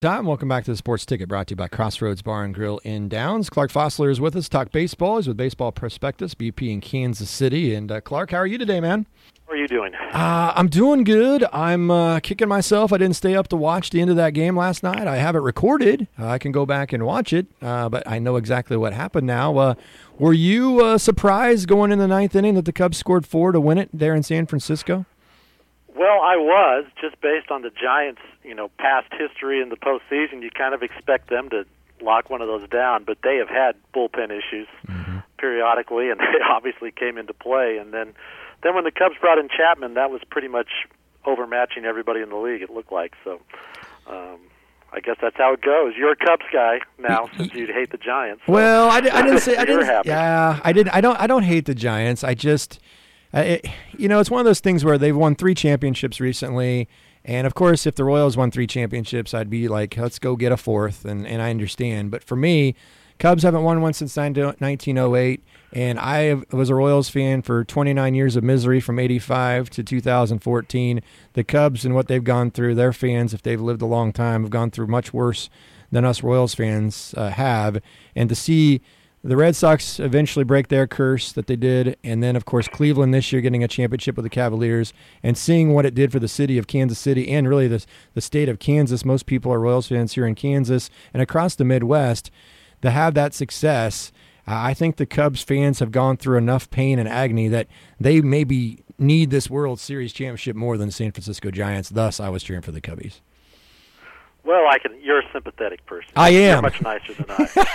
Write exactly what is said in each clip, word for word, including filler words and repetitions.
Time. Welcome back to the Sports Ticket, brought to you by Crossroads Bar and Grill in Downs. Clark Fossler is with us, talk baseball. He's with Baseball Prospectus, B P in Kansas City. And uh, Clark, how are you today, man? How are you doing? Uh, I'm doing good. I'm uh, kicking myself. I didn't stay up to watch the end of that game last night. I have it recorded. Uh, I can go back and watch it, uh, but I know exactly what happened now. Uh, were you uh, surprised going in the ninth inning that the Cubs scored four to win it there in San Francisco? Well, I was, just based on the Giants, you know, past history in the postseason. You kind of expect them to lock one of those down, but they have had bullpen issues mm-hmm. periodically, and they obviously came into play. And then, then when the Cubs brought in Chapman, that was pretty much overmatching everybody in the league, it looked like. So um, I guess that's how it goes. You're a Cubs guy now, since you hate the Giants. So. Well, I, I didn't say I didn't. happy. Yeah, I didn't. I don't. I don't hate the Giants. I just. Uh, it, you know, it's one of those things where they've won three championships recently, and of course, if the Royals won three championships, I'd be like, let's go get a fourth, and, and I understand. But for me, Cubs haven't won one since nineteen oh eight, and I was a Royals fan for twenty-nine years of misery from eighty-five to two thousand fourteen. The Cubs and what they've gone through, their fans, if they've lived a long time, have gone through much worse than us Royals fans uh, have, and to see the Red Sox eventually break their curse that they did, and then, of course, Cleveland this year getting a championship with the Cavaliers, and seeing what it did for the city of Kansas City and really the, the state of Kansas. Most people are Royals fans here in Kansas and across the Midwest. To have that success, uh, I think the Cubs fans have gone through enough pain and agony that they maybe need this World Series championship more than the San Francisco Giants. Thus, I was cheering for the Cubbies. Well, I can. You're a sympathetic person. I am. You're much nicer than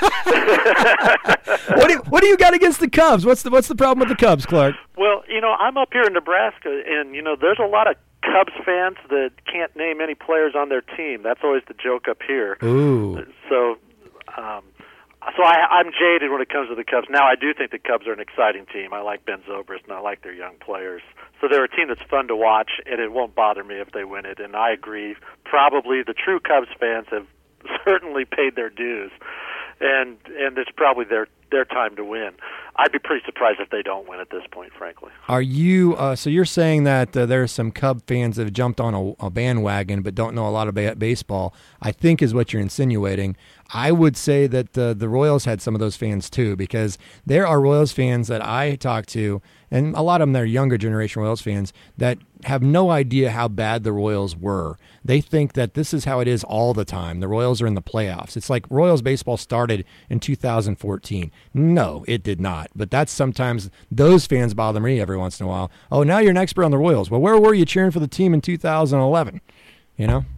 I. what, do you, what do you got against the Cubs? What's the What's the problem with the Cubs, Clark? Well, you know, I'm up here in Nebraska, and you know, there's a lot of Cubs fans that can't name any players on their team. That's always the joke up here. Ooh. So, um, so I, I'm jaded when it comes to the Cubs. Now, I do think the Cubs are an exciting team. I like Ben Zobrist, and I like their young players. So they're a team that's fun to watch, and it won't bother me if they win it. And I agree. Probably the true Cubs fans have certainly paid their dues, and and it's probably their their time to win. I'd be pretty surprised if they don't win at this point, frankly. Are you? Uh, so you're saying that uh, there are some Cub fans that have jumped on a, a bandwagon but don't know a lot about baseball, I think is what you're insinuating. I would say that uh, the Royals had some of those fans too, because there are Royals fans that I talk to, and a lot of them, they're younger generation Royals fans, that have no idea how bad the Royals were. They think that this is how it is all the time. The Royals are in the playoffs. It's like Royals baseball started in two thousand fourteen. No, it did not. But that's sometimes, those fans bother me every once in a while. Oh, now you're an expert on the Royals. Well, where were you cheering for the team in two thousand eleven? You know?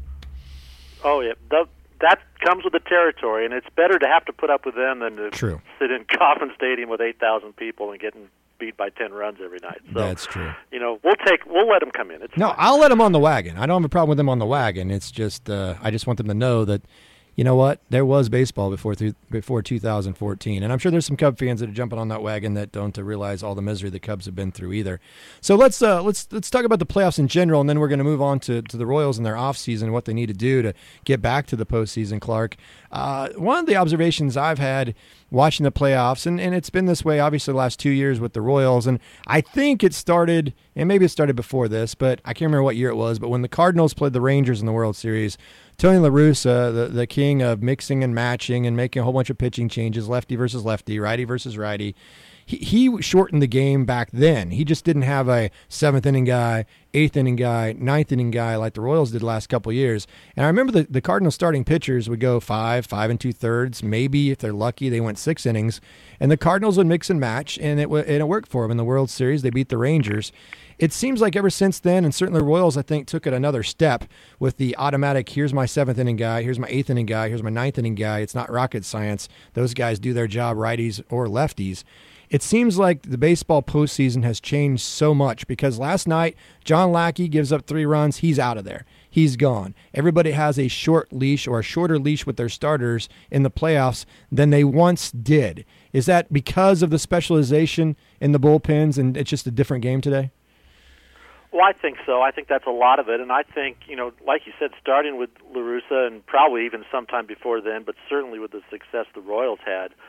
Oh, yeah. The, that comes with the territory, and it's better to have to put up with them than to True. sit in Kauffman Stadium with eight thousand people and getting beat by ten runs every night. So, that's true. You know, we'll take, we'll let them come in. It's no, fine. I'll let them on the wagon. I don't have a problem with them on the wagon. It's just, uh, I just want them to know that, you know what, there was baseball before th- before two thousand fourteen. And I'm sure there's some Cub fans that are jumping on that wagon that don't uh, realize all the misery the Cubs have been through either. So let's uh, let's let's talk about the playoffs in general, and then we're going to move on to, to the Royals and their offseason and what they need to do to get back to the postseason, Clark. Uh, one of the observations I've had watching the playoffs, and, and it's been this way obviously the last two years with the Royals, and I think it started, and maybe it started before this, but I can't remember what year it was, but when the Cardinals played the Rangers in the World Series, Tony La Russa, the, the king of mixing and matching and making a whole bunch of pitching changes, lefty versus lefty, righty versus righty, he, he shortened the game back then. He just didn't have a seventh inning guy, eighth inning guy, ninth inning guy like the Royals did the last couple of years. And I remember the, the Cardinals starting pitchers would go five, five and two thirds. Maybe if they're lucky, they went six innings. And the Cardinals would mix and match, and it, w- and it worked for them in the World Series. They beat the Rangers. It seems like ever since then, and certainly the Royals, I think, took it another step with the automatic, here's my seventh inning guy, here's my eighth inning guy, here's my ninth inning guy. It's not rocket science. Those guys do their job, righties or lefties. It seems like the baseball postseason has changed so much because last night, John Lackey gives up three runs. He's out of there. He's gone. Everybody has a short leash or a shorter leash with their starters in the playoffs than they once did. Is that because of the specialization in the bullpens and it's just a different game today? Well, I think so. I think that's a lot of it. And I think, you know, like you said, starting with La Russa and probably even sometime before then, but certainly with the success the Royals had,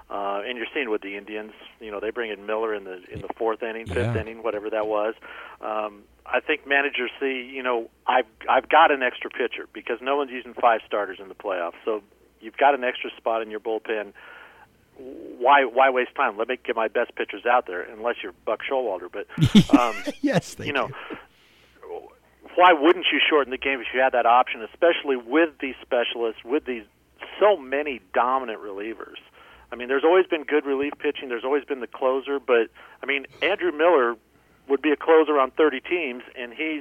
Uh, and you're seeing with the Indians, you know, they bring in Miller in the in the fourth inning, fifth Yeah. inning, whatever that was. Um, I think managers see, you know, I've I've got an extra pitcher because no one's using five starters in the playoffs. So you've got an extra spot in your bullpen. Why why waste time? Let me get my best pitchers out there, unless you're Buck Showalter. But um, yes, they you know, do. why wouldn't you shorten the game if you had that option, especially with these specialists, with these so many dominant relievers? I mean, there's always been good relief pitching. There's always been the closer. But, I mean, Andrew Miller would be a closer on thirty teams, and he's,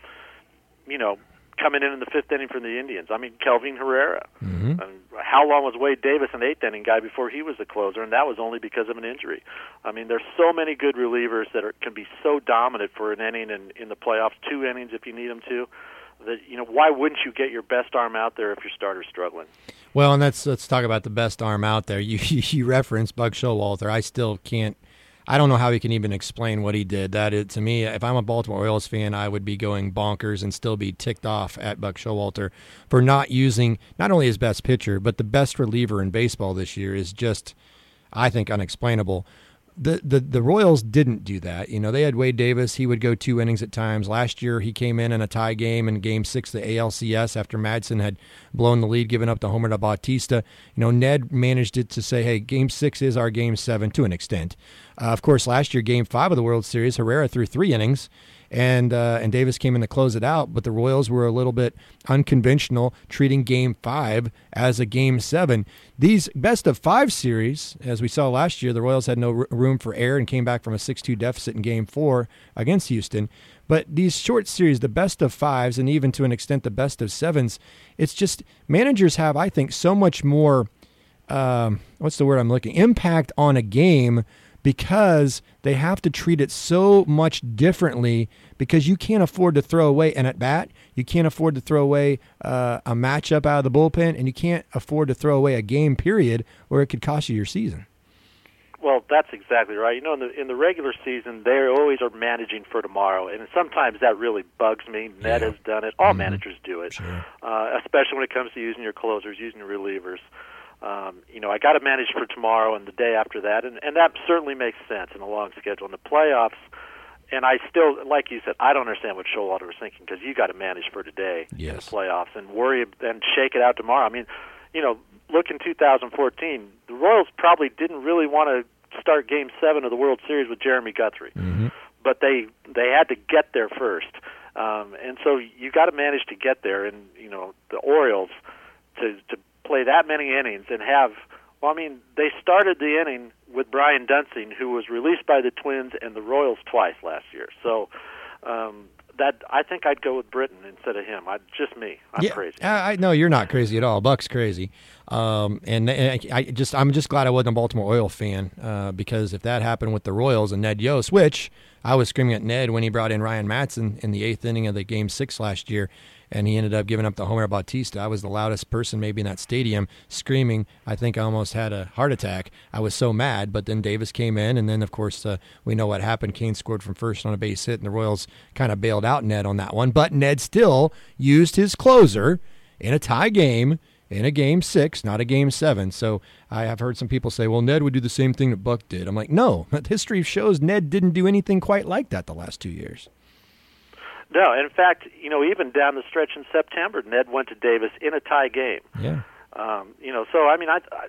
you know, coming in in the fifth inning from the Indians. I mean, Kelvin Herrera. Mm-hmm. And how long was Wade Davis an eighth inning guy before he was the closer? And that was only because of an injury. I mean, there's so many good relievers that are, can be so dominant for an inning and in the playoffs, two innings if you need them to. That, you know, why wouldn't you get your best arm out there if your starter's struggling? Well, and let's let's talk about the best arm out there. You you referenced Buck Showalter. I still can't. I don't know how he can even explain what he did. That is, to me, if I'm a Baltimore Orioles fan, I would be going bonkers and still be ticked off at Buck Showalter for not using not only his best pitcher, but the best reliever in baseball this year is just, I think, unexplainable. The, the the Royals didn't do that. You know, they had Wade Davis. He would go two innings at times. Last year, he came in in a tie game in Game Six of the A L C S after Madsen had blown the lead, given up the homer to Bautista. You know, Ned managed it to say, "Hey, Game Six is our Game Seven to an extent." Uh, of course, last year, Game Five of the World Series, Herrera threw three innings, and uh, and Davis came in to close it out. But the Royals were a little bit unconventional, treating Game Five as a Game Seven. These best of five series, as we saw last year, the Royals had no r- room for error and came back from a six two deficit in Game Four against Houston. But these short series, the best of fives, and even to an extent the best of sevens, it's just managers have, I think, so much more. Um, what's the word I'm looking? Impact on a game. Because they have to treat it so much differently because you can't afford to throw away an at-bat, you can't afford to throw away uh, a matchup out of the bullpen, and you can't afford to throw away a game period or it could cost you your season. Well, that's exactly right. You know, in the in the regular season, they always are managing for tomorrow, and sometimes that really bugs me. Ned Yeah. has done it. All Mm-hmm. managers do it, Sure. uh, especially when it comes to using your closers, using your relievers. Um, you know, I got to manage for tomorrow and the day after that, and, and that certainly makes sense in a long schedule. In the playoffs, and I still, like you said, I don't understand what Showalter was thinking because you got to manage for today Yes. in the playoffs and worry and shake it out tomorrow. I mean, you know, look in two thousand fourteen, the Royals probably didn't really want to start Game Seven of the World Series with Jeremy Guthrie, Mm-hmm. but they they had to get there first, um, and so you got to manage to get there. And you know, the Orioles to to play that many innings and have, well, I mean, they started the inning with Brian Dunsing, who was released by the Twins and the Royals twice last year. So um, that I think I'd go with Britton instead of him. I, just me. I'm yeah, crazy. I, I no, you're not crazy at all. Buck's crazy, um, and, and I just I'm just glad I wasn't a Baltimore Orioles fan uh, because if that happened with the Royals and Ned Yost, which I was screaming at Ned when he brought in Ryan Madsen in the eighth inning of the Game Six last year. And he ended up giving up the homer to Bautista. I was the loudest person maybe in that stadium screaming. I think I almost had a heart attack. I was so mad. But then Davis came in, and then, of course, uh, we know what happened. Kane scored from first on a base hit, and the Royals kind of bailed out Ned on that one. But Ned still used his closer in a tie game, in a Game six, not a Game seven. So I have heard some people say, well, Ned would do the same thing that Buck did. I'm like, no. History shows Ned didn't do anything quite like that the last two years. No, in fact, you know, even down the stretch in September, Ned went to Davis in a tie game. Yeah. Um, you know, so I mean, I, I,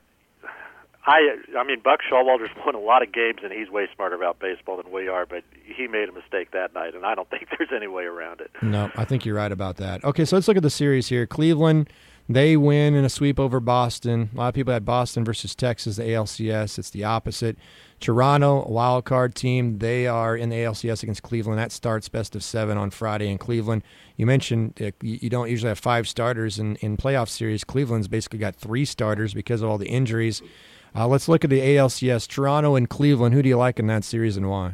I, I mean, Buck Showalter's won a lot of games, and he's way smarter about baseball than we are. But he made a mistake that night, and I don't think there's any way around it. No, I think you're right about that. Okay, so let's look at the series here. Cleveland, they win in a sweep over Boston. A lot of people had Boston versus Texas, the A L C S. It's the opposite. Toronto, a wild card team, they are in the A L C S against Cleveland. That starts best of seven on Friday in Cleveland. You mentioned uh, you don't usually have five starters in, in playoff series. Cleveland's basically got three starters because of all the injuries. Uh, let's look at the A L C S. Toronto and Cleveland. Who do you like in that series and why?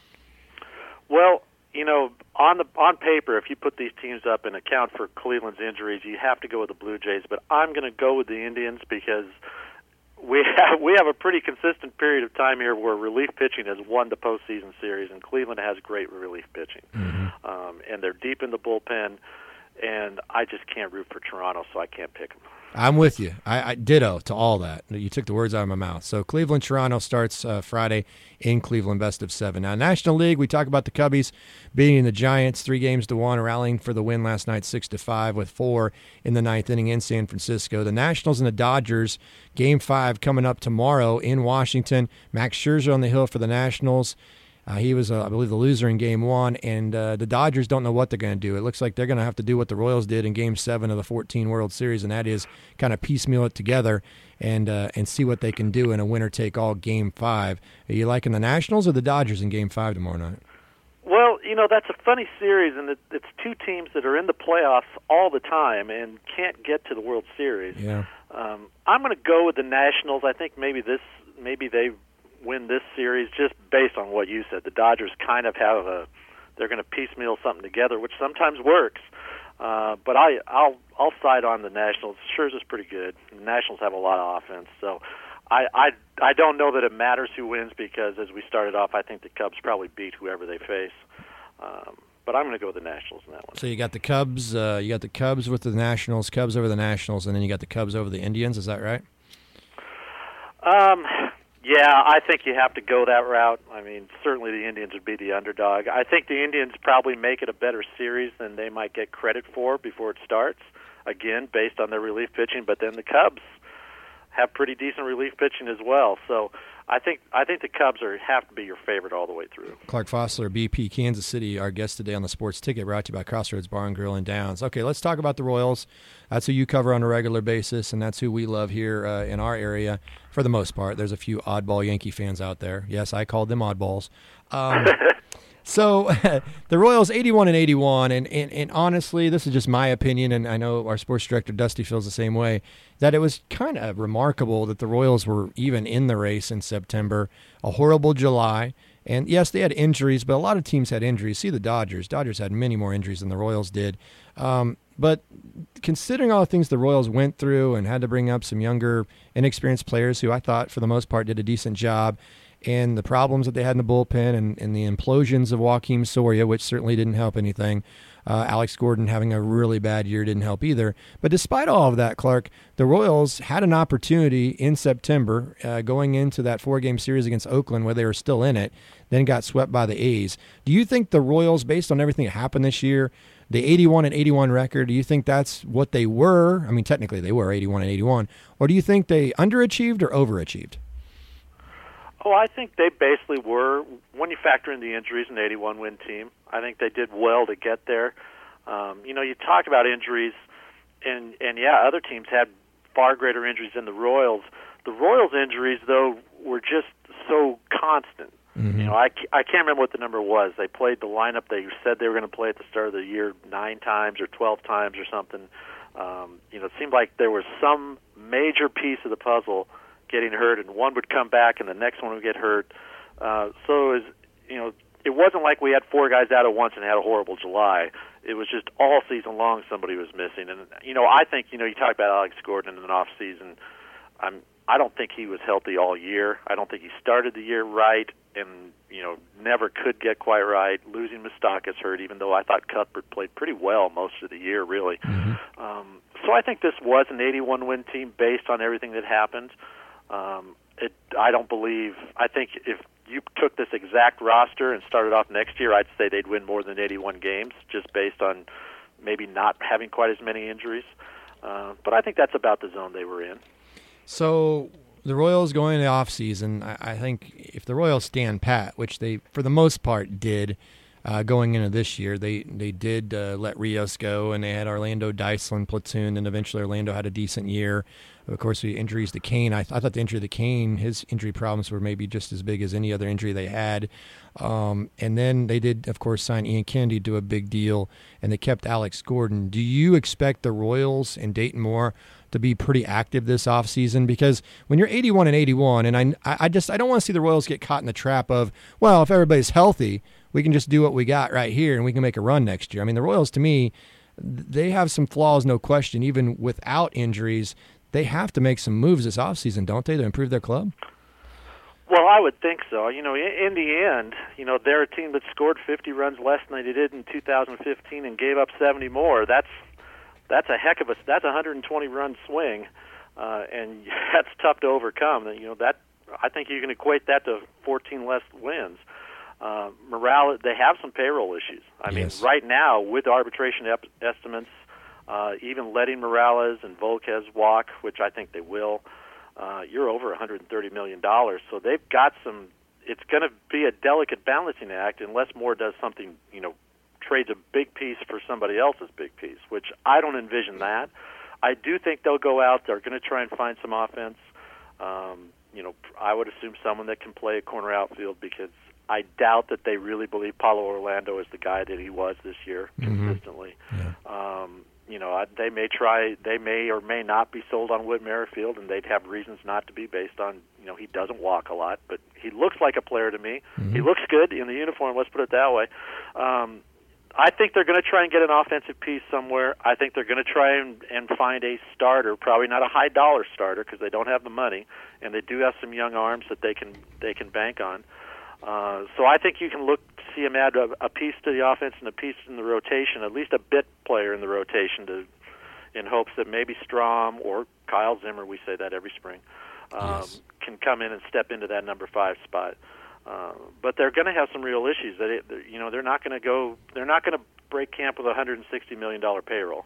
Well, you know, on the on paper, if you put these teams up and account for Cleveland's injuries, you have to go with the Blue Jays. But I'm going to go with the Indians because we have we have a pretty consistent period of time here where relief pitching has won the postseason series, and Cleveland has great relief pitching, Mm-hmm. um, and they're deep in the bullpen. And I just can't root for Toronto, so I can't pick them. I'm with you. I, I ditto to all that. You took the words out of my mouth. So Cleveland Toronto starts uh, Friday in Cleveland, best of seven. Now National League, we talk about the Cubbies beating the Giants three games to one, rallying for the win last night six to five with four in the ninth inning in San Francisco. The Nationals and the Dodgers, game five coming up tomorrow in Washington. Max Scherzer on the hill for the Nationals. Uh, he was, uh, I believe, the loser in Game One, and uh, the Dodgers don't know what they're going to do. It looks like they're going to have to do what the Royals did in Game Seven of the fourteen World Series, and that is kind of piecemeal it together and uh, and see what they can do in a winner-take-all Game Five. Are you liking the Nationals or the Dodgers in Game Five tomorrow night? Well, you know, that's a funny series, and it, it's two teams that are in the playoffs all the time and can't get to the World Series. Yeah. Um, I'm going to go with the Nationals. I think maybe this, maybe they win this series just based on what you said. The Dodgers kind of have a, they're going to piecemeal something together, which sometimes works. Uh, but I, I'll, I'll side on the Nationals. Scherzer's pretty good. The Nationals have a lot of offense, so I, I, I don't know that it matters who wins because as we started off, I think the Cubs probably beat whoever they face. Um, but I'm going to go with the Nationals in that one. So you got the Cubs, uh, you got the Cubs with the Nationals, Cubs over the Nationals, and then you got the Cubs over the Indians. Is that right? Um. Yeah, I think you have to go that route. I mean, certainly the Indians would be the underdog. I think the Indians probably make it a better series than they might get credit for before it starts, again, based on their relief pitching. But then the Cubs have pretty decent relief pitching as well. So I think I think the Cubs are have to be your favorite all the way through. Clark Fossler, B P, Kansas City, our guest today on the Sports Ticket, brought to you by Crossroads Bar and Grill and Downs. Okay, let's talk about the Royals. That's who you cover on a regular basis, and that's who we love here uh, in our area for the most part. There's a few oddball Yankee fans out there. Yes, I called them oddballs. Um, so the Royals, eighty-one and eighty-one, and, and, and honestly, this is just my opinion, and I know our sports director, Dusty, feels the same way, that it was kind of remarkable that the Royals were even in the race in September. A horrible July. And, yes, they had injuries, but a lot of teams had injuries. See the Dodgers. Dodgers had many more injuries than the Royals did. Um, but considering all the things the Royals went through and had to bring up some younger, inexperienced players who I thought, for the most part, did a decent job, and the problems that they had in the bullpen and, and the implosions of Joakim Soria, which certainly didn't help anything. Uh, Alex Gordon having a really bad year didn't help either. But despite all of that, Clark, the Royals had an opportunity in September uh, going into that four-game series against Oakland where they were still in it, then got swept by the A's. Do you think the Royals, based on everything that happened this year, the eighty-one and eighty-one record, do you think that's what they were? I mean, technically they were eighty-one and eighty-one. Or do you think they underachieved or overachieved? Oh, I think they basically were, when you factor in the injuries, an eighty-one win team. I think they did well to get there. Um, you know, you talk about injuries, and, and yeah, other teams had far greater injuries than the Royals. The Royals' injuries, though, were just so constant. Mm-hmm. You know, I, I can't remember what the number was. They played the lineup they said they were going to play at the start of the year nine times or twelve times or something. Um, you know, it seemed like there was some major piece of the puzzle getting hurt, and one would come back, and the next one would get hurt. Uh, so it was, you know, it wasn't like we had four guys out at once and had a horrible July. It was just all season long somebody was missing. And, you know, I think, you know, you talk about Alex Gordon in an off season. I'm, I don't think he was healthy all year. I don't think he started the year right and, you know, never could get quite right. Losing Moustakas hurt, even though I thought Cuthbert played pretty well most of the year, really. Mm-hmm. Um, so I think this was an eighty-one win team based on everything that happened. Um, it, I don't believe, I think if you took this exact roster and started off next year, I'd say they'd win more than eighty-one games just based on maybe not having quite as many injuries. Uh, but I think that's about the zone they were in. So the Royals going into the offseason, I, I think if the Royals stand pat, which they for the most part did uh, going into this year, they, they did uh, let Rios go, and they had Orlando Dyson platoon, and eventually Orlando had a decent year. Of course, the injuries to Kane, I, th- I thought the injury to Kane, his injury problems were maybe just as big as any other injury they had. Um, and then they did, of course, sign Ian Kennedy to a big deal, and they kept Alex Gordon. Do you expect the Royals and Dayton Moore to be pretty active this offseason? Because when you're eighty-one and eighty-one, and I, I just I don't want to see the Royals get caught in the trap of, well, if everybody's healthy, we can just do what we got right here and we can make a run next year. I mean, the Royals, to me, they have some flaws, no question, even without injuries. They have to make some moves this offseason, don't they, to improve their club? Well, I would think so. You know, in, in the end, you know, they're a team that scored fifty runs less than they did in two thousand fifteen and gave up seventy more. That's that's a heck of a that's a one hundred twenty run swing, uh, and that's tough to overcome. You know that I think you can equate that to fourteen less wins. Uh, Morales, they have some payroll issues. I yes. mean, right now with arbitration ep- estimates, uh, even letting Morales and Volquez walk, which I think they will, uh, you're over one hundred thirty million dollars. So they've got some. It's going to be a delicate balancing act unless Moore does something, you know, trades a big piece for somebody else's big piece, which I don't envision that. I do think they'll go out. They're going to try and find some offense. Um, you know, I would assume someone that can play a corner outfield because I doubt that they really believe Paulo Orlando is the guy that he was this year mm-hmm. consistently. Yeah. Um, you know, I, they may try, they may or may not be sold on Whit Merrifield, and they'd have reasons not to be based on, you know, he doesn't walk a lot, but he looks like a player to me. Mm-hmm. He looks good in the uniform, let's put it that way. Um, I think they're going to try and get an offensive piece somewhere. I think they're going to try and, and find a starter, probably not a high-dollar starter because they don't have the money, and they do have some young arms that they can they can bank on. Uh, so I think you can look to see him add a, a piece to the offense and a piece in the rotation, at least a bit player in the rotation, to in hopes that maybe Strom or Kyle Zimmer, we say that every spring, um, yes. can come in and step into that number five spot. Uh, but they're going to have some real issues. That it, you know, they're not going to go. They're not going to break camp with a one hundred sixty million dollars payroll,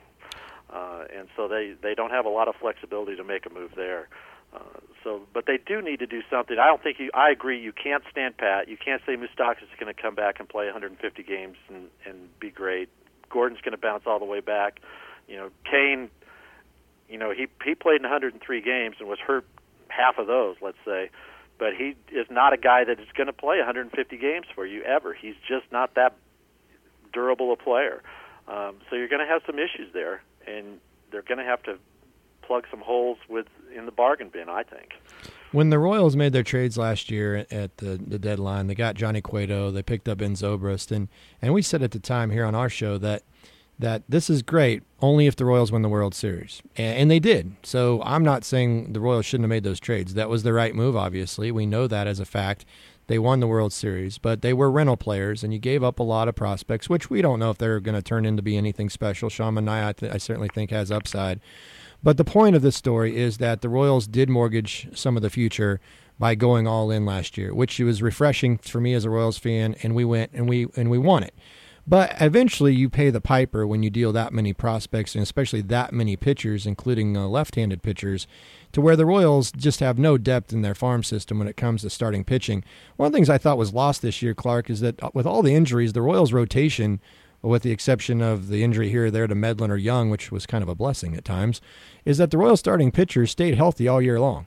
uh, and so they, they don't have a lot of flexibility to make a move there. Uh, so, but they do need to do something. I don't think you. I agree. You can't stand pat. You can't say Moustakas is going to come back and play one hundred fifty games and, and be great. Gordon's going to bounce all the way back. You know, Kane. You know, he he played in one hundred three games and was hurt half of those. Let's say. But he is not a guy that is going to play one hundred fifty games for you ever. He's just not that durable a player. Um, so you're going to have some issues there, and they're going to have to plug some holes with in the bargain bin, I think. When the Royals made their trades last year at the, the deadline, they got Johnny Cueto, they picked up Ben Zobrist, and, and we said at the time here on our show that that this is great only if the Royals win the World Series. And, and they did. So I'm not saying the Royals shouldn't have made those trades. That was the right move, obviously. We know that as a fact. They won the World Series, but they were rental players, and you gave up a lot of prospects, which we don't know if they're going to turn into be anything special. Sean Manaea, I, th- I certainly think, has upside. But the point of this story is that the Royals did mortgage some of the future by going all in last year, which was refreshing for me as a Royals fan, and we went and we and we won it. But eventually you pay the piper when you deal that many prospects, and especially that many pitchers, including uh, left-handed pitchers, to where the Royals just have no depth in their farm system when it comes to starting pitching. One of the things I thought was lost this year, Clark, is that with all the injuries, the Royals' rotation, with the exception of the injury here or there to Medlin or Young, which was kind of a blessing at times, is that the Royals starting pitchers stayed healthy all year long.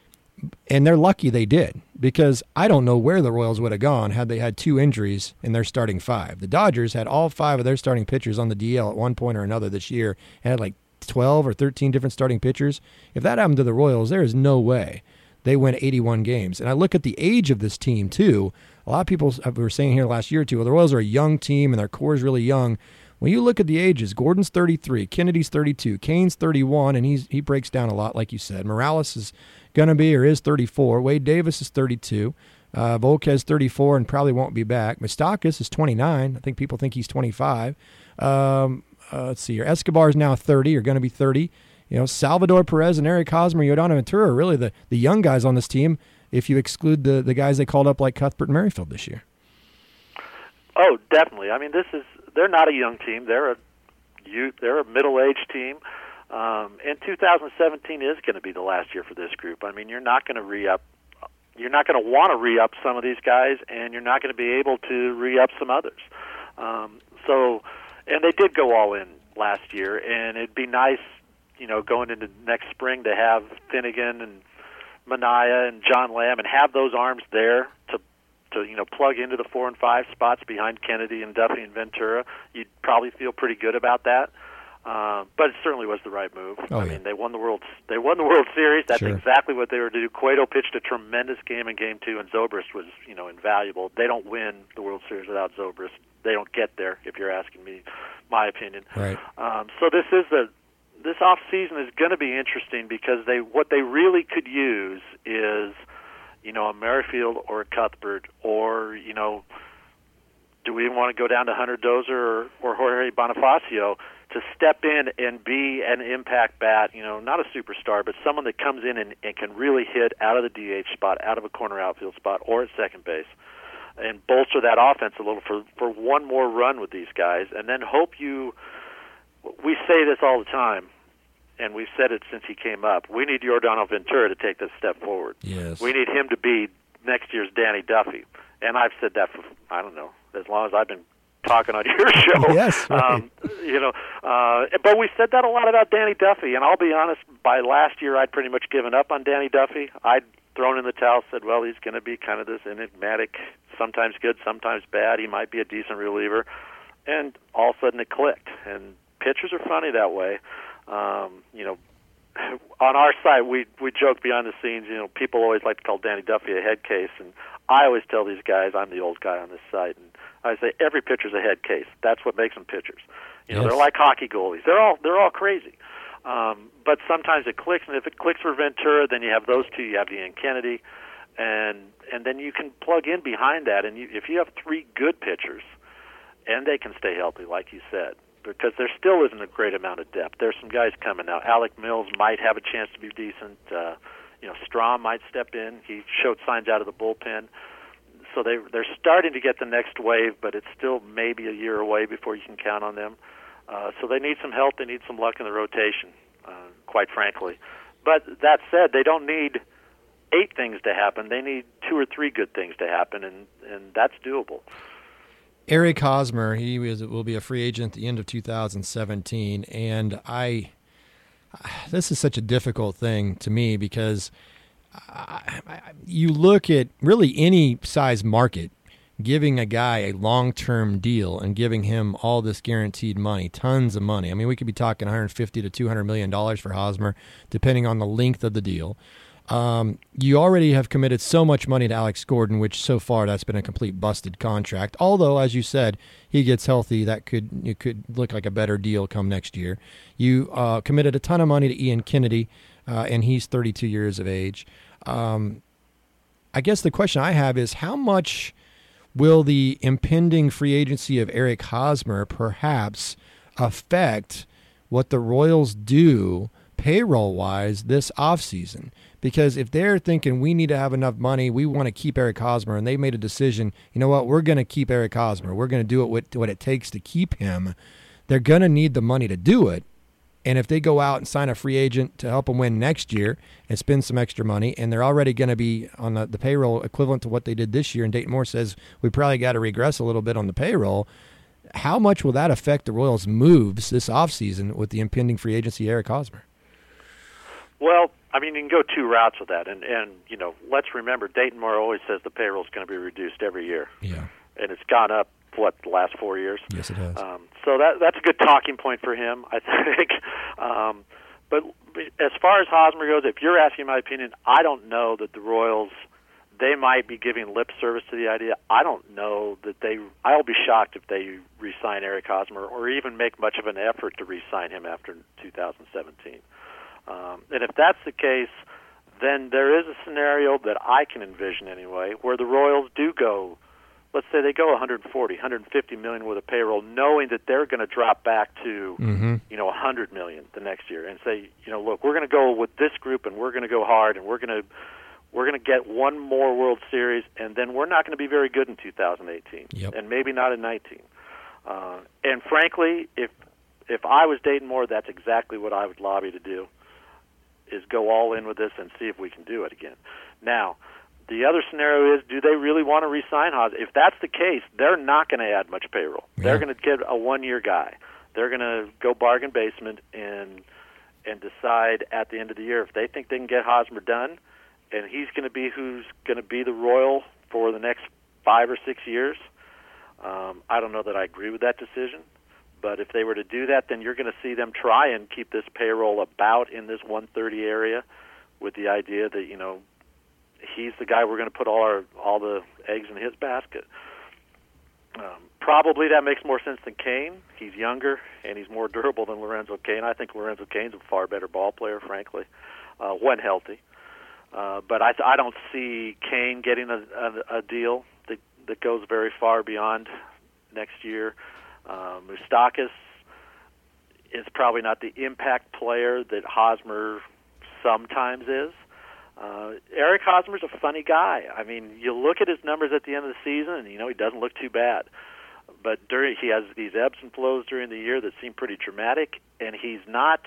And they're lucky they did, because I don't know where the Royals would have gone had they had two injuries in their starting five. The Dodgers had all five of their starting pitchers on the D L at one point or another this year and had like twelve or thirteen different starting pitchers. If that happened to the Royals, there is no way they win eighty-one games. And I look at the age of this team, too. A lot of people were saying here last year, too, well, the Royals are a young team and their core is really young. When you look at the ages, Gordon's thirty-three, Kennedy's thirty-two, Kane's thirty-one, and he's he breaks down a lot, like you said. Morales is going to be or is thirty-four. Wade Davis is thirty-two. Uh, Volquez thirty-four and probably won't be back. Moustakas is twenty-nine. I think people think he's twenty-five. Um, uh, let's see here. Escobar's now thirty, or going to be thirty. You know, Salvador Perez and Eric Hosmer, Yordano Ventura are really the, the young guys on this team if you exclude the, the guys they called up like Cuthbert and Merrifield this year. Oh, definitely. I mean, this is they're not a young team. They're a youth. They're a middle-aged team. Um, and two thousand seventeen is going to be the last year for this group. I mean, you're not going to re-up. You're not going to want to re-up some of these guys, and you're not going to be able to re-up some others. Um, so, and they did go all in last year, and it'd be nice, you know, going into next spring to have Finnegan and Manaea and John Lamb and have those arms there to, to you know, plug into the four and five spots behind Kennedy and Duffy and Ventura. You'd probably feel pretty good about that. Uh, but it certainly was the right move. Oh, I yeah. mean, they won the World. They won the World Series. That's Sure. exactly what they were to do. Cueto pitched a tremendous game in Game Two, and Zobrist was, you know, invaluable. They don't win the World Series without Zobrist. They don't get there, if you're asking me, my opinion. Right. Um, so this is the this off season is going to be interesting because they what they really could use is, you know, a Merrifield or a Cuthbert, or you know, do we want to go down to Hunter Dozier or, or Jorge Bonifacio to step in and be an impact bat, you know, not a superstar, but someone that comes in and, and can really hit out of the D H spot, out of a corner outfield spot, or at second base, and bolster that offense a little for, for one more run with these guys, and then hope you, we say this all the time, and we've said it since he came up, we need Yordano Ventura to take this step forward. Yes. We need him to be next year's Danny Duffy. And I've said that for, I don't know, as long as I've been talking on your show. Yes, right. Um, you know, uh, but we said that a lot about Danny Duffy, and I'll be honest, by last year I'd pretty much given up on Danny Duffy. I'd thrown in the towel, said, well, he's going to be kind of this enigmatic, sometimes good, sometimes bad. He might be a decent reliever. And all of a sudden it clicked. And pitchers are funny that way. Um, you know, on our site, we we joke behind the scenes, you know, people always like to call Danny Duffy a head case, and I always tell these guys, I'm the old guy on this site, and I say every pitcher's a head case. That's what makes them pitchers. You know, yes. They're like hockey goalies. They're all they're all crazy. Um, but sometimes it clicks, and if it clicks for Ventura, then you have those two. You have Ian Kennedy, and and then you can plug in behind that. And you, if you have three good pitchers, and they can stay healthy, like you said, because there still isn't a great amount of depth. There's some guys coming now. Alec Mills might have a chance to be decent. Uh, you know, Strom might step in. He showed signs out of the bullpen. So they, they're starting to get the next wave, but it's still maybe a year away before you can count on them. Uh, so they need some help. They need some luck in the rotation, uh, quite frankly. But that said, they don't need eight things to happen. They need two or three good things to happen, and, and that's doable. Eric Hosmer, he was, will be a free agent at the end of two thousand seventeen, and I, this is such a difficult thing to me because I, I, you look at really any size market, giving a guy a long-term deal and giving him all this guaranteed money, tons of money. I mean, we could be talking one hundred fifty to two hundred million dollars for Hosmer, depending on the length of the deal. Um, you already have committed so much money to Alex Gordon, which so far that's been a complete busted contract. Although, as you said, he gets healthy, that could it could look like a better deal come next year. You uh, committed a ton of money to Ian Kennedy, uh, and he's thirty-two years of age. Um, I guess the question I have is how much will the impending free agency of Eric Hosmer perhaps affect what the Royals do payroll-wise this offseason? Because if they're thinking we need to have enough money, we want to keep Eric Hosmer, and they made a decision, you know what, we're going to keep Eric Hosmer. We're going to do it with what it takes to keep him. They're going to need the money to do it. And if they go out and sign a free agent to help them win next year and spend some extra money, and they're already going to be on the, the payroll equivalent to what they did this year, and Dayton Moore says we probably got to regress a little bit on the payroll, how much will that affect the Royals' moves this offseason with the impending free agency Eric Hosmer? Well, I mean, you can go two routes with that. And, and you know, let's remember, Dayton Moore always says the payroll is going to be reduced every year. Yeah. And it's gone up, what, the last four years? Yes, it has. Um, so that that's a good talking point for him, I think. Um, but as far as Hosmer goes, if you're asking my opinion, I don't know that the Royals, they might be giving lip service to the idea. I don't know that they, I'll be shocked if they re-sign Eric Hosmer or even make much of an effort to re-sign him after two thousand seventeen. Um, and if that's the case, then there is a scenario that I can envision anyway, where the Royals do go, let's say they go one hundred forty, one hundred fifty million with a payroll, knowing that they're going to drop back to, mm-hmm. you know, one hundred million the next year, and say, you know, look, we're going to go with this group, and we're going to go hard, and we're going to we're going to get one more World Series, and then we're not going to be very good in two thousand eighteen, yep. and maybe not in nineteen. Uh, and frankly, if if I was Dayton Moore, that's exactly what I would lobby to do. Is go all in with this and see if we can do it again. Now, the other scenario is, do they really want to re-sign Hosmer? If that's the case, they're not going to add much payroll. Yeah. They're going to get a one-year guy. They're going to go bargain basement and and decide at the end of the year if they think they can get Hosmer done, and he's going to be who's going to be the Royal for the next five or six years. Um, I don't know that I agree with that decision. But if they were to do that, then you're going to see them try and keep this payroll about in this one thirty area with the idea that, you know, he's the guy we're going to put all our all the eggs in his basket. Um, probably that makes more sense than Kane. He's younger, and he's more durable than Lorenzo Cain. I think Lorenzo Cain's a far better ball player, frankly, uh, when healthy. Uh, but I, I don't see Cain getting a, a, a deal that, that goes very far beyond next year. Um, Moustakas, is probably not the impact player that Hosmer sometimes is. Uh, Eric Hosmer's a funny guy. I mean, you look at his numbers at the end of the season, and you know he doesn't look too bad. But during he has these ebbs and flows during the year that seem pretty dramatic, and he's not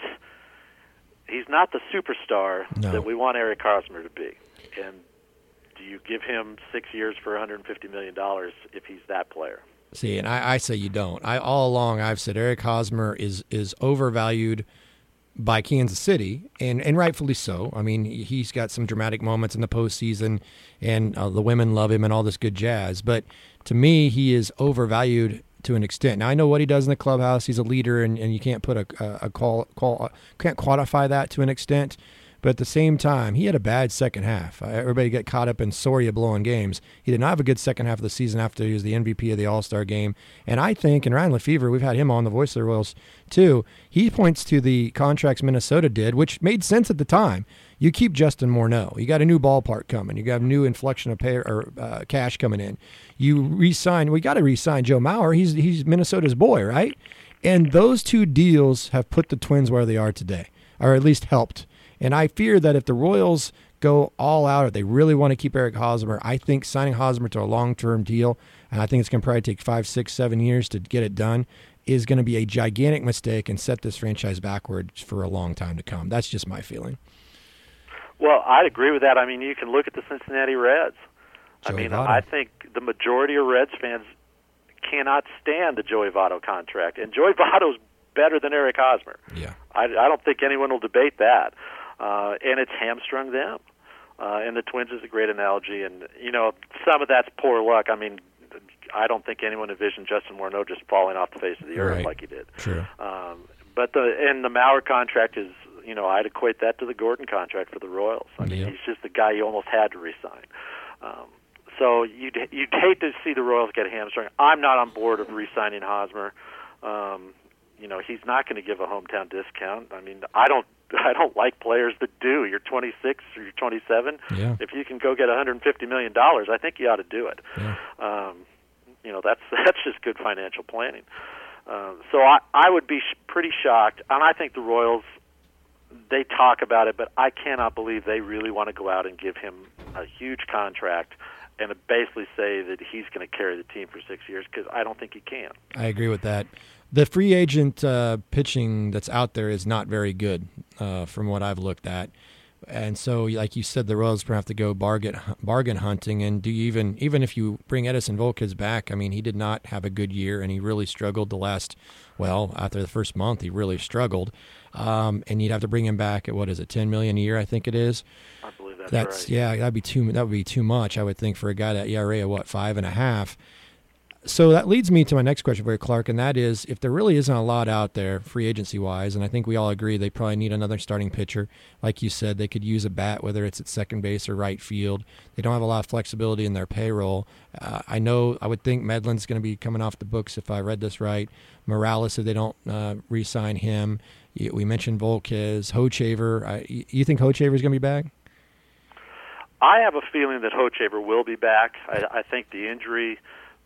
he's not the superstar no. that we want Eric Hosmer to be. And do you give him six years for one hundred fifty million dollars if he's that player? See, and I, I say you don't. I all along I've said Eric Hosmer is is overvalued by Kansas City, and, and rightfully so. I mean, he's got some dramatic moments in the postseason, and uh, the women love him and all this good jazz. But to me, he is overvalued to an extent. Now, I know what he does in the clubhouse. He's a leader, and, and you can't put a, a, a call, call can't quantify that to an extent. But at the same time, he had a bad second half. Everybody got caught up in Soria blowing games. He did not have a good second half of the season after he was the M V P of the All-Star game. And I think, and Ryan Lefevre, we've had him on the Voice of the Royals too, he points to the contracts Minnesota did, which made sense at the time. You keep Justin Morneau. You got a new ballpark coming. You got a new inflection of pay or uh, cash coming in. You re-sign. We got to re-sign Joe Mauer. He's he's Minnesota's boy, right? And those two deals have put the Twins where they are today, or at least helped. And I fear that if the Royals go all out, or they really want to keep Eric Hosmer, I think signing Hosmer to a long-term deal, and I think it's going to probably take five, six, seven years to get it done, is going to be a gigantic mistake and set this franchise backwards for a long time to come. That's just my feeling. Well, I'd agree with that. I mean, you can look at the Cincinnati Reds. Joey I mean, Votto. I think the majority of Reds fans cannot stand the Joey Votto contract, and Joey Votto's better than Eric Hosmer. Yeah, I, I don't think anyone will debate that. Uh, and it's hamstrung them. Uh, and the Twins is a great analogy. And, you know, some of that's poor luck. I mean, I don't think anyone envisioned Justin Morneau just falling off the face of the earth right. like he did. True. Um, but the and the Mauer contract is, you know, I'd equate that to the Gordon contract for the Royals. I mean, Yep. he's just the guy you almost had to re-sign. Um, so you'd, you'd hate to see the Royals get hamstrung. I'm not on board of re-signing Hosmer. Um, you know, he's not going to give a hometown discount. I mean, I don't I don't like players that do. You're twenty-six or you're twenty-seven. Yeah. If you can go get one hundred fifty million dollars, I think you ought to do it. Yeah. Um, you know, that's that's just good financial planning. Uh, so I, I would be sh- pretty shocked, and I think the Royals, they talk about it, but I cannot believe they really want to go out and give him a huge contract and basically say that he's going to carry the team for six years, because I don't think he can. I agree with that. The free agent uh, pitching that's out there is not very good uh, from what I've looked at. And so, like you said, the Royals have to go bargain bargain hunting. And do you even even if you bring Edison Volquez back, I mean, he did not have a good year, and he really struggled the last. Well, after the first month, he really struggled. Um, and you'd have to bring him back at what is it, ten million a year? I think it is. I believe that's, That's right. yeah, that'd be too that would be too much, I would think, for a guy that E R A of what five and a half. So that leads me to my next question for you, Clark, and that is, if there really isn't a lot out there free agency-wise, and I think we all agree they probably need another starting pitcher. Like you said, they could use a bat, whether it's at second base or right field. They don't have a lot of flexibility in their payroll. Uh, I know, I would think Medlin's going to be coming off the books if I read this right. Morales, if they don't uh, re-sign him. We mentioned Volquez, Hochevar. I, you think Hochevar is going to be back? I have a feeling that Hochevar will be back. I, I think the injury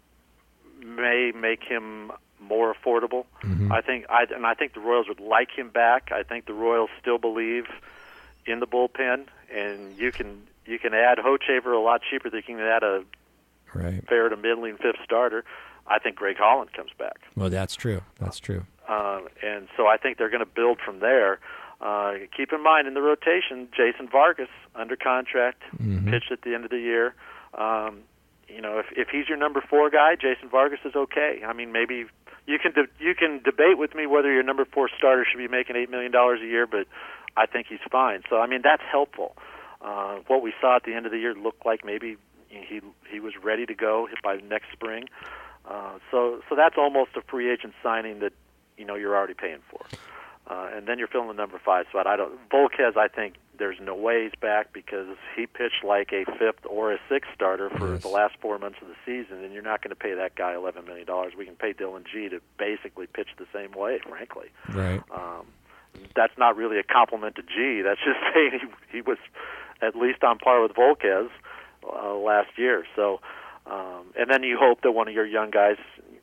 may make him more affordable. Mm-hmm. I think, I, and I think the Royals would like him back. I think the Royals still believe in the bullpen, and you can you can add Hochevar a lot cheaper than you can add a right. fair to middling fifth starter. I think Greg Holland comes back. Well, that's true. That's true. Uh, and so I think they're going to build from there. Uh, keep in mind, in the rotation, Jason Vargas, under contract, Mm-hmm. pitched at the end of the year. Um, you know, if if he's your number four guy, Jason Vargas is okay. I mean, maybe you can de- you can debate with me whether your number four starter should be making eight million dollars a year, but I think he's fine. So I mean, that's helpful. Uh, what we saw at the end of the year looked like maybe he he was ready to go by next spring. Uh, so so that's almost a free agent signing that you know you're already paying for. Uh, and then you're filling the number five spot. I don't. Volquez, I think there's no way he's back because he pitched like a fifth or a sixth starter for Yes. the last four months of the season, and you're not going to pay that guy eleven million dollars. We can pay Dylan G to basically pitch the same way, frankly. Right. Um, that's not really a compliment to G. That's just saying he he was at least on par with Volquez uh, last year. So, um, and then you hope that one of your young guys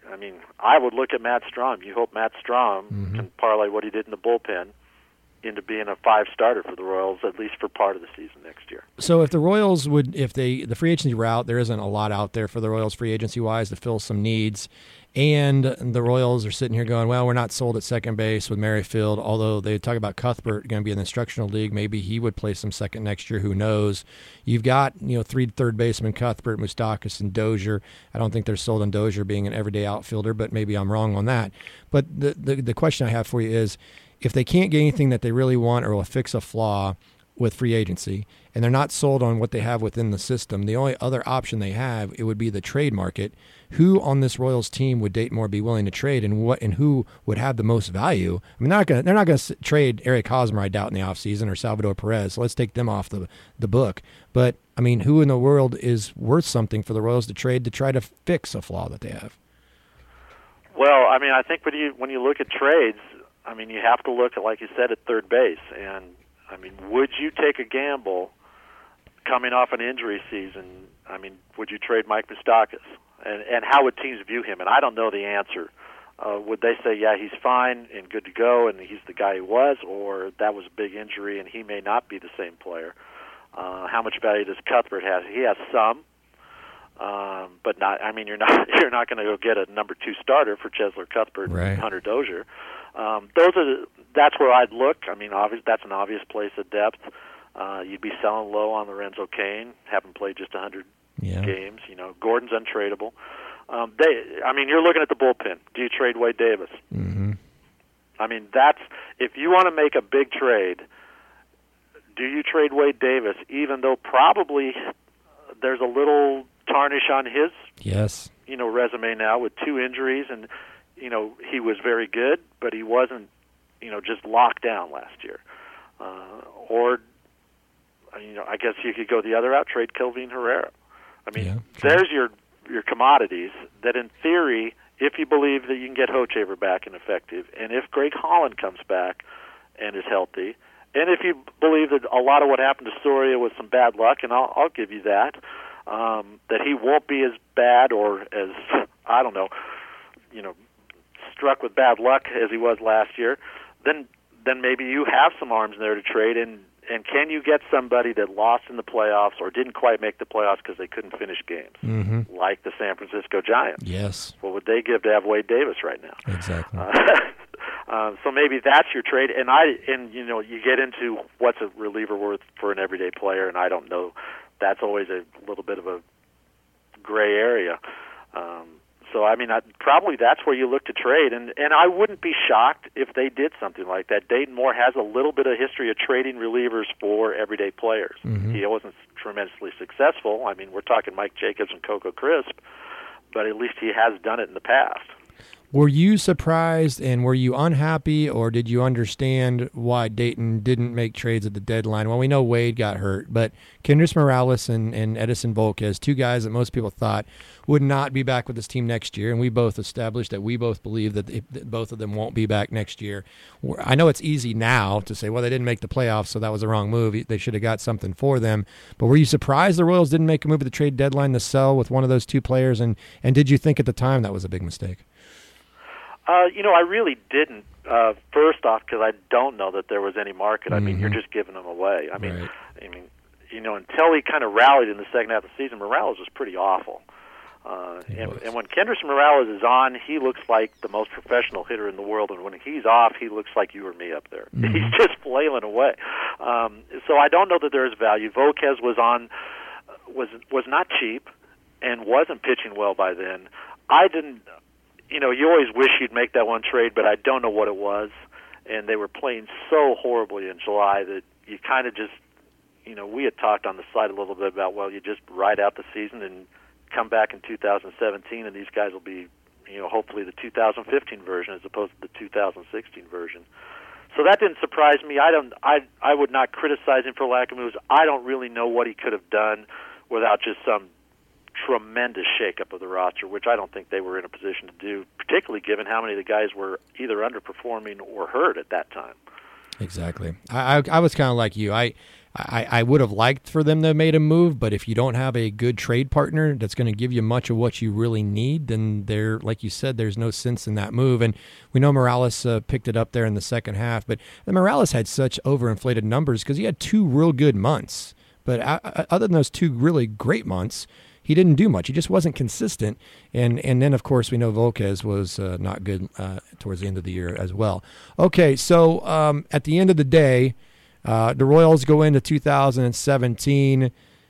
I mean, I would look at Matt Strom. You hope Matt Strom mm-hmm. can parlay what he did in the bullpen into being a five starter for the Royals, at least for part of the season next year. So if the Royals would, if they, the free agency route, there isn't a lot out there for the Royals free agency wise to fill some needs. And the Royals are sitting here going, well, we're not sold at second base with Merrifield, although they talk about Cuthbert going to be in the instructional league. Maybe he would play some second next year. Who knows? You've got, you know, three third basemen, Cuthbert, Moustakas, and Dozier. I don't think they're sold on Dozier being an everyday outfielder, but maybe I'm wrong on that. But the, the, the question I have for you is, if they can't get anything that they really want or will fix a flaw with free agency, and they're not sold on what they have within the system, the only other option they have, it would be the trade market. Who on this Royals team would Dayton Moore be willing to trade, and what and who would have the most value? I mean, they're not going they're not going to trade Eric Hosmer, I doubt, in the offseason, or Salvador Perez. So let's take them off the the book. But I mean, who in the world is worth something for the Royals to trade to try to fix a flaw that they have? Well, I mean, I think when you when you look at trades, I mean, you have to look at, like you said, at third base. And, I mean, would you take a gamble coming off an injury season? I mean, would you trade Mike Moustakas? And, and how would teams view him? And I don't know the answer. Uh, would they say, yeah, he's fine and good to go, and he's the guy he was, or that was a big injury and he may not be the same player? Uh, how much value does Cuthbert have? He has some. Um, but not. I mean, you're not you're not going to go get a number two starter for Cheslor Cuthbert right. and Hunter Dozier. Um, those are the, that's where I'd look. I mean, obvious that's an obvious place of depth. Uh, you'd be selling low on Lorenzo Cain, having played just one hundred yeah. games. You know, Gordon's untradeable. Um, they, I mean, you're looking at the bullpen. Do you trade Wade Davis? Mm-hmm. I mean, that's if you want to make a big trade. Do you trade Wade Davis, even though probably there's a little tarnish on his yes. you know, resume now with two injuries, and you know, he was very good, but he wasn't, you know, just locked down last year. Uh, or, you know, I guess you could go the other route, trade Kelvin Herrera. I mean, yeah, there's your your commodities that, in theory, if you believe that you can get Hochevar back and effective, and if Greg Holland comes back and is healthy, and if you believe that a lot of what happened to Soria was some bad luck, and I'll, I'll give you that, um, that he won't be as bad or as, I don't know, you know, struck with bad luck as he was last year, then then maybe you have some arms there to trade, and, and can you get somebody that lost in the playoffs or didn't quite make the playoffs because they couldn't finish games, mm-hmm. like the San Francisco Giants? Yes. What would they give to have Wade Davis right now? Exactly. Uh, uh, so maybe that's your trade, and I and you know you get into what's a reliever worth for an everyday player, and I don't know. That's always a little bit of a gray area. Um, So, I mean, I, probably that's where you look to trade. And, and I wouldn't be shocked if they did something like that. Dayton Moore has a little bit of history of trading relievers for everyday players. Mm-hmm. He wasn't tremendously successful. I mean, we're talking Mike Jacobs and Coco Crisp, but at least he has done it in the past. Were you surprised and were you unhappy, or did you understand why Dayton didn't make trades at the deadline? Well, we know Wade got hurt, but Kendrys Morales and, and Edison Volquez, two guys that most people thought would not be back with this team next year, and we both established that we both believe that, they, that both of them won't be back next year. I know it's easy now to say, well, they didn't make the playoffs, so that was the wrong move. They should have got something for them. But were you surprised the Royals didn't make a move at the trade deadline to sell with one of those two players, and, and did you think at the time that was a big mistake? Uh, you know, I really didn't. Uh, first off, because I don't know that there was any market. I mean, mm-hmm. you're just giving them away. I mean, right. I mean, you know, until he kind of rallied in the second half of the season, Morales was pretty awful. Uh, and, and when Kendrys Morales is on, he looks like the most professional hitter in the world. And when he's off, he looks like you or me up there. Mm-hmm. He's just flailing away. Um, so I don't know that there is value. Volquez was on, was was not cheap, and wasn't pitching well by then. I didn't. You know, you always wish you'd make that one trade, but I don't know what it was. And they were playing so horribly in July that you kind of just, you know, we had talked on the side a little bit about, well, you just ride out the season and come back in two thousand seventeen, and these guys will be, you know, hopefully the two thousand fifteen version as opposed to the two thousand sixteen version. So that didn't surprise me. I don't. I I would not criticize him for lack of moves. I don't really know what he could have done without just some tremendous shakeup of the roster, which I don't think they were in a position to do, particularly given how many of the guys were either underperforming or hurt at that time. Exactly. I I, I was kind of like you. I I, I would have liked for them to have made a move, but if you don't have a good trade partner that's going to give you much of what you really need, then there, like you said, there's no sense in that move. And we know Morales uh, picked it up there in the second half, but Morales had such overinflated numbers because he had two real good months. But uh, other than those two really great months, he didn't do much. He just wasn't consistent. And and then, of course, we know Volquez was uh, not good uh, towards the end of the year as well. Okay, so um, at the end of the day, Uh, the Royals go into two thousand seventeen.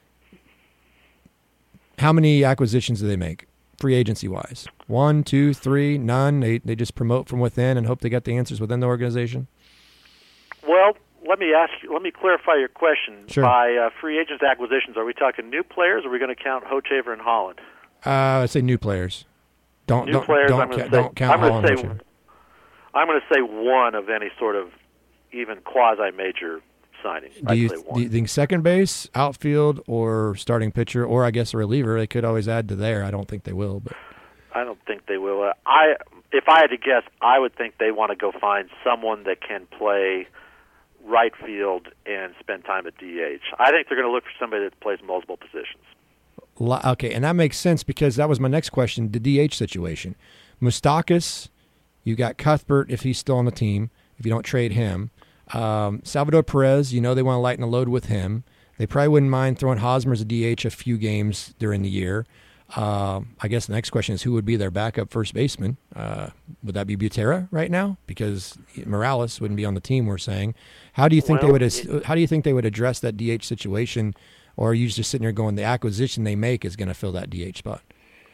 How many acquisitions do they make, free agency-wise? One, two, three, none? They they just promote from within and hope they get the answers within the organization? Well, let me ask you, let me clarify your question. Sure. By uh, free agents acquisitions, are we talking new players, or are we going to count Hochevar and Holland? Uh, I'd say new players. Don't new don't players, don't, I'm ca- say, don't count I'm gonna Holland. say, I'm going to say one of any sort of even quasi-major signing. Do you, do you think second base, outfield, or starting pitcher, or I guess a reliever? They could always add to there. I don't think they will, but I don't think they will. Uh, I, if I had to guess, I would think they want to go find someone that can play right field and spend time at D H. I think they're going to look for somebody that plays multiple positions. Okay, and that makes sense because that was my next question, the D H situation. Moustakas, you got Cuthbert if he's still on the team, if you don't trade him. Um, Salvador Perez, you know they want to lighten the load with him. They probably wouldn't mind throwing Hosmer as a D H a few games during the year. Uh, I guess the next question is who would be their backup first baseman? Uh, would that be Butera right now? Because Morales wouldn't be on the team. We're saying, how do you think well, they would? How do you think they would address that D H situation? Or are you just sitting there going, the acquisition they make is going to fill that D H spot?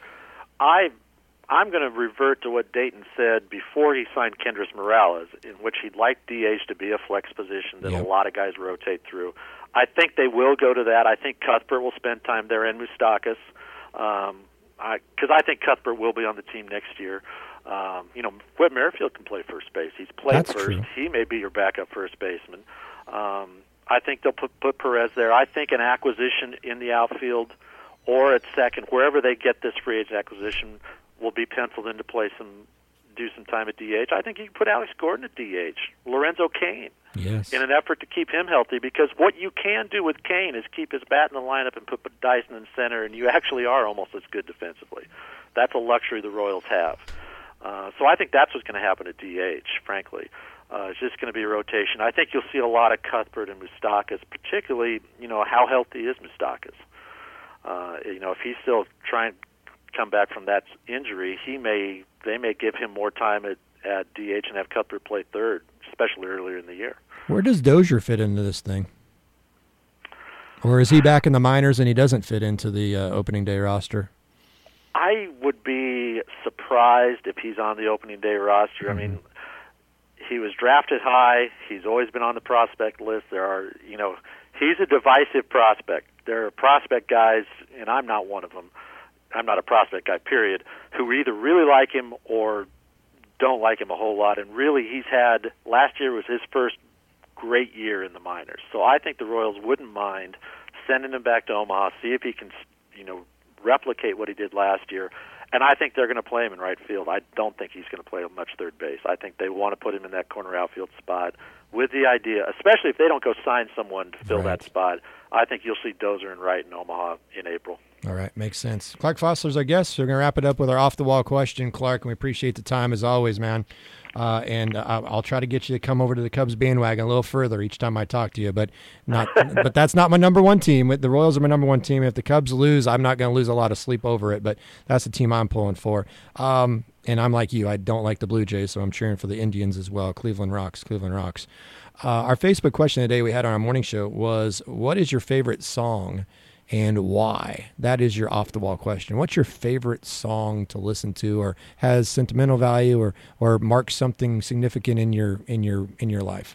I. I'm going to revert to what Dayton said before he signed Kendrys Morales, in which he'd like D H to be a flex position that yep. a lot of guys rotate through. I think they will go to that. I think Cuthbert will spend time there and Moustakas, um, because I, I think Cuthbert will be on the team next year. Um, you know, Whit Merrifield can play first base. He's played That's first. True. He may be your backup first baseman. Um, I think they'll put, put Perez there. I think an acquisition in the outfield or at second, wherever they get this free agent acquisition, will be penciled in to play some, do some time at D H. I think you can put Alex Gordon at D H, Lorenzo Cain, yes, in an effort to keep him healthy. Because what you can do with Cain is keep his bat in the lineup and put Dyson in center, and you actually are almost as good defensively. That's a luxury the Royals have. Uh, so I think that's what's going to happen at D H. Frankly, uh, it's just going to be a rotation. I think you'll see a lot of Cuthbert and Moustakas, particularly. You know, how healthy is Moustakas? Uh, you know, if he's still trying. Come back from that injury, he may they may give him more time at, at D H and have Cuthbert play third, especially earlier in the year. Where does Dozier fit into this thing? Or is he back in the minors and he doesn't fit into the uh, opening day roster? I would be surprised if he's on the opening day roster. Mm-hmm. I mean, he was drafted high. He's always been on the prospect list. There are, you know, he's a divisive prospect. There are prospect guys, and I'm not one of them. I'm not a prospect guy, period, who either really like him or don't like him a whole lot. And really, he's had, last year was his first great year in the minors. So I think the Royals wouldn't mind sending him back to Omaha, see if he can, you know, replicate what he did last year. And I think they're going to play him in right field. I don't think he's going to play much third base. I think they want to put him in that corner outfield spot with the idea, especially if they don't go sign someone to fill right. that spot. I think you'll see Dozier and Wright in Omaha in April. All right, makes sense. Clark Fossler's our guest. So we're going to wrap it up with our off-the-wall question, Clark, and we appreciate the time as always, man. Uh, and uh, I'll try to get you to come over to the Cubs bandwagon a little further each time I talk to you, but not. but that's not my number one team. The Royals are my number one team. If the Cubs lose, I'm not going to lose a lot of sleep over it, but that's the team I'm pulling for. Um, and I'm like you. I don't like the Blue Jays, so I'm cheering for the Indians as well. Cleveland rocks. Cleveland rocks. Uh, our Facebook question today we had on our morning show was, what is your favorite song and why? That is your off-the-wall question. What's your favorite song to listen to, or has sentimental value, or or marks something significant in your in your in your life?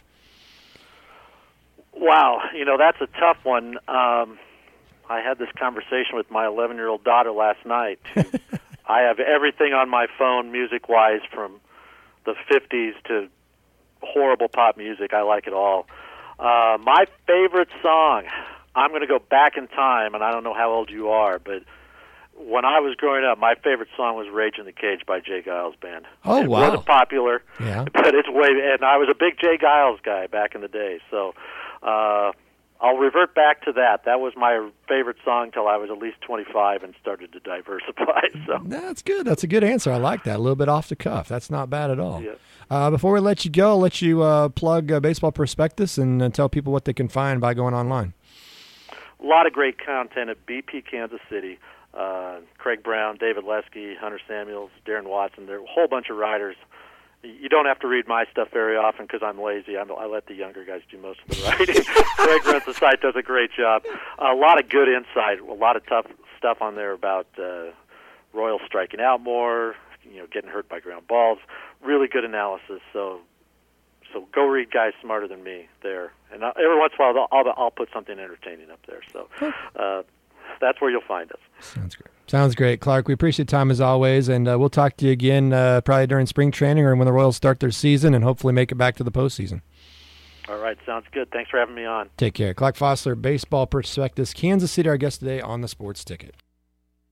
Wow, you know that's a tough one. Um, I had this conversation with my eleven-year-old daughter last night. I have everything on my phone, music-wise, from the fifties to horrible pop music. I like it all. Uh, my favorite song. I'm going to go back in time, and I don't know how old you are, but when I was growing up, my favorite song was "Rage in the Cage" by Jay Giles Band. Oh, it wow. wasn't popular, yeah. but it's way, and I was a big Jay Giles guy back in the day. So uh, I'll revert back to that. That was my favorite song till I was at least twenty-five and started to diversify. So that's good. That's a good answer. I like that. A little bit off the cuff. That's not bad at all. Yeah. Uh, before we let you go, I'll let you uh, plug uh, Baseball Prospectus and uh, tell people what they can find by going online. A lot of great content at B P Kansas City. Uh, Craig Brown, David Lesky, Hunter Samuels, Darren Watson. There are a whole bunch of writers. You don't have to read my stuff very often because I'm lazy. I'm, I let the younger guys do most of the writing. Craig runs the site, does a great job. A lot of good insight, a lot of tough stuff on there about uh, Royals striking out more, you know, getting hurt by ground balls. Really good analysis. So, so go read guys smarter than me there. And I, every once in a while, I'll, I'll, I'll put something entertaining up there. So. Uh, That's where you'll find us. Sounds great. Sounds great, Clark. We appreciate your time as always, and uh, we'll talk to you again uh, probably during spring training or when the Royals start their season and hopefully make it back to the postseason. All right. Sounds good. Thanks for having me on. Take care. Clark Fossler, Baseball Prospectus, Kansas City, our guest today on the Sports Ticket.